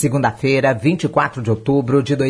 Segunda-feira, 24 de outubro de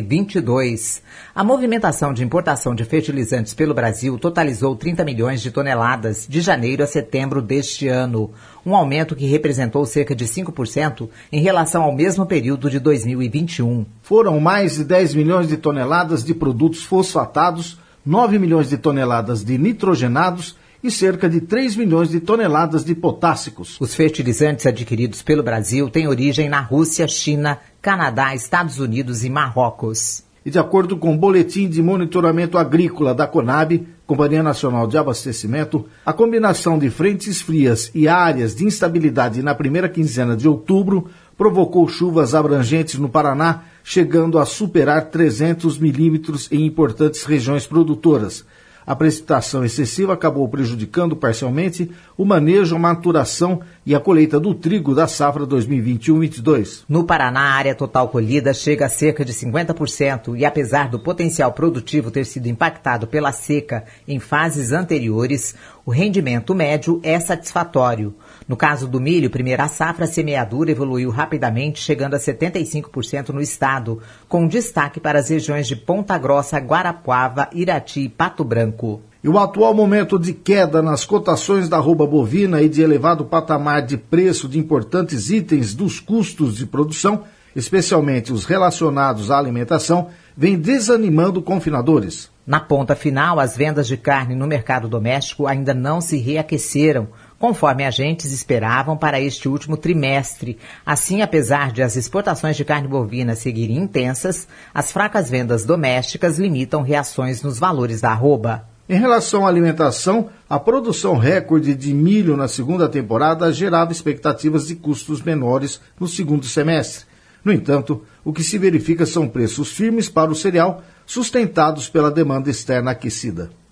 2022. A movimentação de importação de fertilizantes pelo Brasil totalizou 30 milhões de toneladas de janeiro a setembro deste ano, um aumento que representou cerca de 5% em relação ao mesmo período de 2021. Foram mais de 10 milhões de toneladas de produtos fosfatados, 9 milhões de toneladas de nitrogenados e cerca de 3 milhões de toneladas de potássicos. Os fertilizantes adquiridos pelo Brasil têm origem na Rússia, China, Canadá, Estados Unidos e Marrocos. E de acordo com o Boletim de Monitoramento Agrícola da Conab, Companhia Nacional de Abastecimento, a combinação de frentes frias e áreas de instabilidade na primeira quinzena de outubro provocou chuvas abrangentes no Paraná, chegando a superar 300 milímetros em importantes regiões produtoras. A precipitação excessiva acabou prejudicando parcialmente o manejo, a maturação e a colheita do trigo da safra 2021-22. No Paraná, a área total colhida chega a cerca de 50% e, apesar do potencial produtivo ter sido impactado pela seca em fases anteriores, o rendimento médio é satisfatório. No caso do milho, primeira safra, a semeadura evoluiu rapidamente, chegando a 75% no estado, com destaque para as regiões de Ponta Grossa, Guarapuava, Irati e Pato Branco. E o atual momento de queda nas cotações da arroba bovina e de elevado patamar de preço de importantes itens dos custos de produção, especialmente os relacionados à alimentação, vem desanimando confinadores. Na ponta final, as vendas de carne no mercado doméstico ainda não se reaqueceram, conforme agentes esperavam para este último trimestre. Assim, apesar de as exportações de carne bovina seguirem intensas, as fracas vendas domésticas limitam reações nos valores da arroba. Em relação à alimentação, a produção recorde de milho na segunda temporada gerava expectativas de custos menores no segundo semestre. No entanto, o que se verifica são preços firmes para o cereal, sustentados pela demanda externa aquecida.